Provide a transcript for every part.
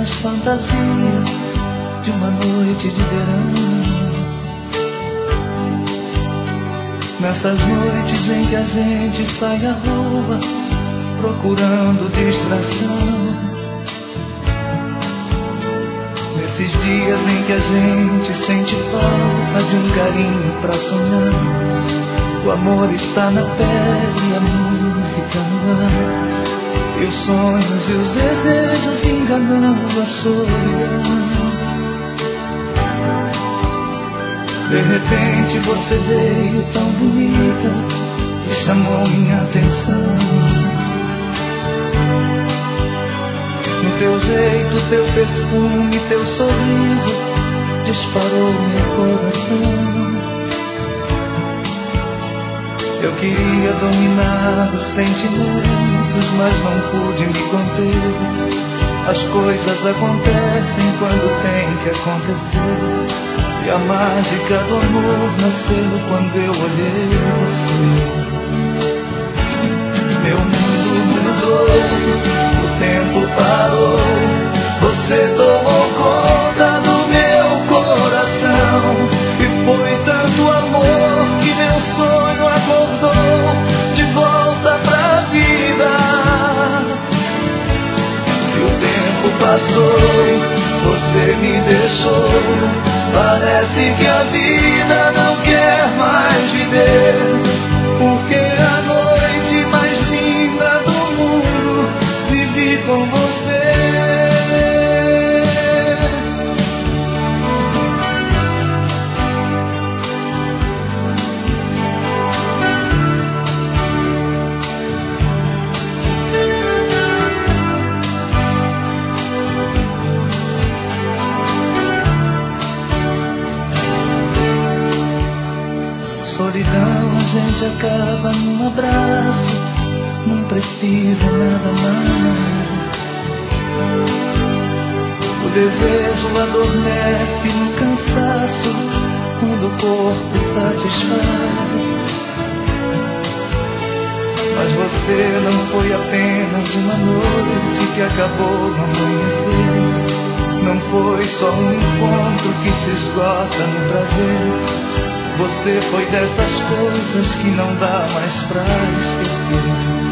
apenas fantasia de uma noite de verão. Nessas noites em que a gente sai à rua procurando distração, nesses dias em que a gente sente falta de um carinho pra sonhar, o amor está na pele e a música no ar, e os sonhos e os desejos enganando a solidão. De repente você veio tão bonita e chamou minha atenção. No teu jeito, teu perfume, teu sorriso disparou meu coração. Eu queria dominar os sentimentos, mas não pude me conter. As coisas acontecem quando tem que acontecer, e a mágica do amor nasceu quando eu olhei você. Meu mundo mudou, o tempo parou, você tomou conta do meu coração. E foi tanto amor que meu sonho acordou de volta pra vida. E o tempo passou, você me deixou. Parece que a vida não quer mais viver, porque a noite mais linda do mundo vivi com você. Solidão a gente acaba num abraço, não precisa nada mais. O desejo adormece no cansaço, quando o corpo satisfaz. Mas você não foi apenas uma noite que acabou no amanhecer. Não foi só um encontro que se esgota no prazer. Você foi dessas coisas que não dá mais pra esquecer.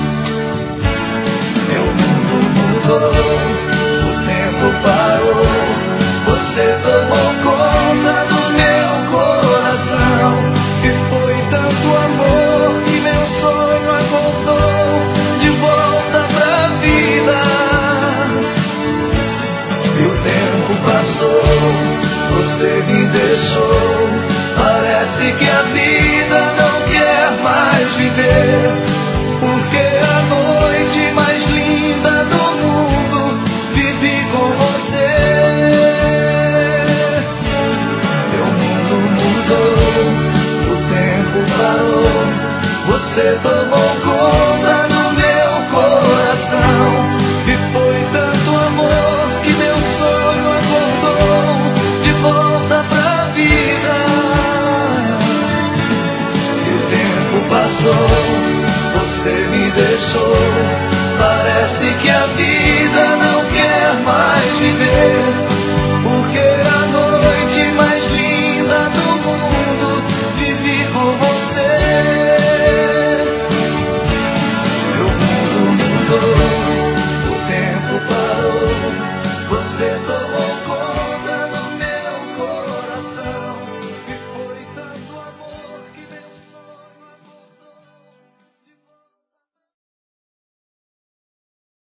Meu mundo mudou, o tempo parou, você tomou conta do meu coração. E foi tanto amor que meu sonho acordou de volta pra vida. E o tempo passou, você me deixou. Parece que a vida não quer mais viver, porque a noite mais linda do mundo vivi com você. Meu mundo mudou, o tempo parou, você tomou conta do meu coração. E foi tanto amor que meu sonho acordou de volta pra vida. Passou, você me deixou. Parece que a vida não quer mais viver,